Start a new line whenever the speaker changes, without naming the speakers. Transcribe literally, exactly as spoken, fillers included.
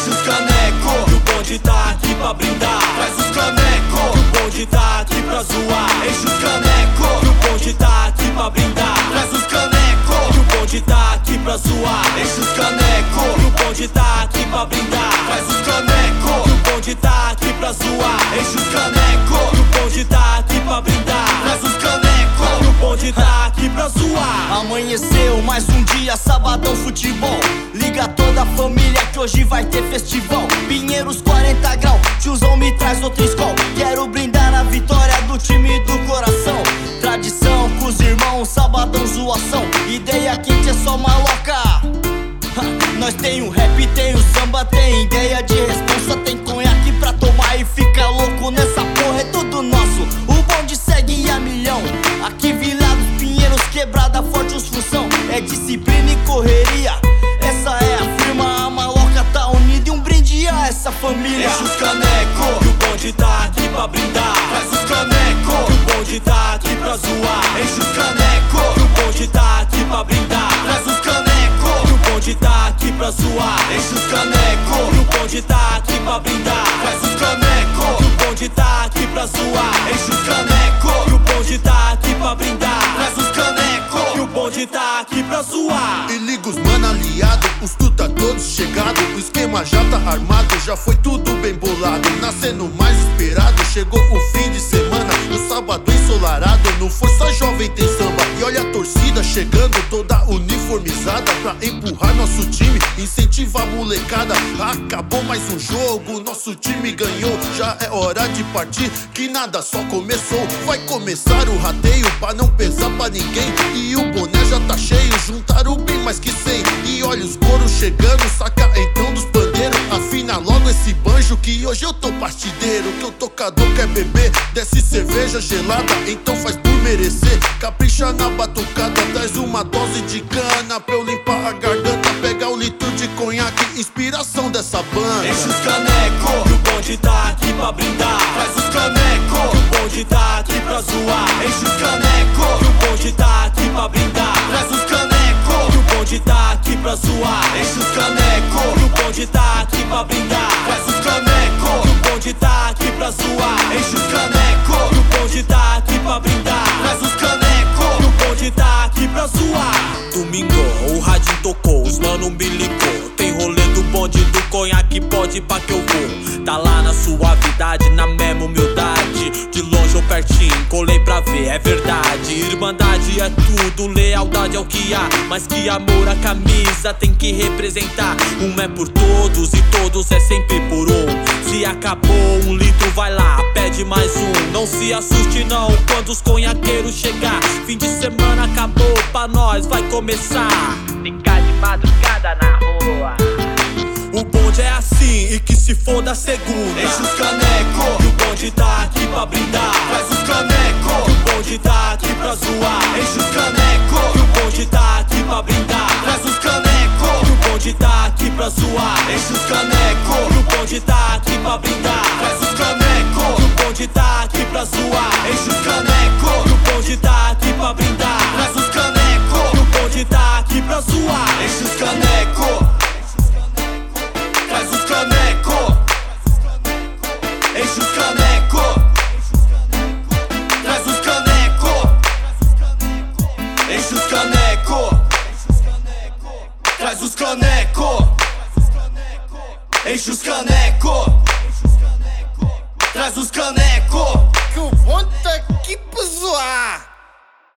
enche os caneco, que o bonde tá aqui pra brindar. Traz os caneco, que o bonde tá aqui pra zoar. Enche os caneco, que o bonde tá aqui pra brindar. Traz os caneco, que o bonde tá aqui pra zoar. Enche os caneco, que o bonde tá aqui pra brindar. Traz os caneco, que o bonde tá aqui pra zoar. Enche os caneco, que o bonde tá aqui pra brindar. Traz os caneco, que o bonde tá aqui pra zoar.
Amanheceu mais um dia, sabadão futebol. Liga toda a família que hoje vai ter festival. Pinheiros quarenta graus, tiozão me traz outro escol. Quero brindar na vitória do time do coração. Tradição com os irmãos, sabadão zoação. Ideia quente é só maloca. Nós tem o rap, tem o samba, tem ideia de responsa. Tem conhaque pra tomar e fica louco nessa porra, é tudo nosso. O bonde segue a milhão. Aqui Vilados, Pinheiros, quebrada forte os função. É disciplina e correria, essa é a firma. A maloca tá unida e um brinde a essa família.
Enche os caneco, que o bonde tá aqui pra brindar. Traz os caneco, que o bonde tá aqui pra zoar. Enche os caneco, que o bonde tá aqui pra brindar. Traz os caneco, que o bonde tá aqui pra zoar. Enche os caneco, que o bonde tá aqui pra brindar. Traz os caneco, que o bonde tá aqui pra zoar. Enche os caneco, que o bonde tá aqui pra brindar. Traz os caneco, que o bonde tá aqui pra zoar.
E liga os mano aliado, os tu tá todos chegado. O esquema já tá armado, já foi tudo bem bolado. Nascendo mais esperado, chegou o fim de semana. No sábado ensolarado, no Força Jovem tem samba. E olha a torcida chegando, toda uniformizada, pra empurrar nosso time, incentivar a molecada. Acabou mais um jogo, nosso time ganhou. Já é hora de partir, que nada só começou. Vai começar o rateio pra não pesar pra ninguém. E o boné já tá cheio, juntaram bem mais que cem. E olha os coros chegando, saca então dos pandeiros. Afina logo esse banjo que hoje eu tô partideiro. Que o tocador quer beber, desce cerveja gelada, então faz por merecer. Capricha na batucada, traz uma dose de cana pra eu limpar a garganta. Pegar o litro de conhaque, inspiração dessa banda.
Enche os caneco, que o bonde tá aqui pra brindar. Traz os caneco, que o bonde tá aqui pra zoar. Enche os caneco, que o bonde tá aqui pra brindar. Traz os caneco, que o bonde tá aqui pra zoar. Enche os caneco, que o bonde tá aqui pra brindar. Traz os caneco, que o bonde tá aqui pra zoar. Enche os caneco, que o bonde tá aqui pra brindar. Traz os caneco, que o bonde tá aqui pra zoar.
Domingo, o rádio tocou, os mano me ligou. Tem rolê do bonde do conhaque, pode ir pra que eu vou. Tá lá na suavidade, na mesma humildade. De longe ou pertinho, colei pra ver, é verdade. Irmandade é tudo, lealdade é o que há. Mas que amor a camisa tem que representar. Um é por todos e todos é sempre por um. Se acabou um litro, vai lá, pede mais um. Não se assuste não quando os conhaqueiros chegar. Fim de semana acabou pra nós, vai começar.
Ficar de madrugada na rua.
O bonde é assim e que se foda a segunda.
Enche os caneco, que o bonde tá aqui pra brindar. Traz os caneco, que o bonde tá aqui pra zoar. Enche os caneco, que o bonde tá aqui pra brindar. Traz os caneco, que o bonde tá aqui pra zoar. Enche os caneco, que o bonde tá aqui pra brindar. Traz os caneco, que o bonde tá aqui pra zoar. Enche os caneco, que o bonde tá aqui pra brindar. Traz os caneco, que o bonde tá aqui pra zoar. Enche os caneco, traz os caneco, enche os caneco, traz os caneco, enche os caneco, traz os caneco, enche os caneco, traz os caneco.
Que o bonde tá aqui pra zoar.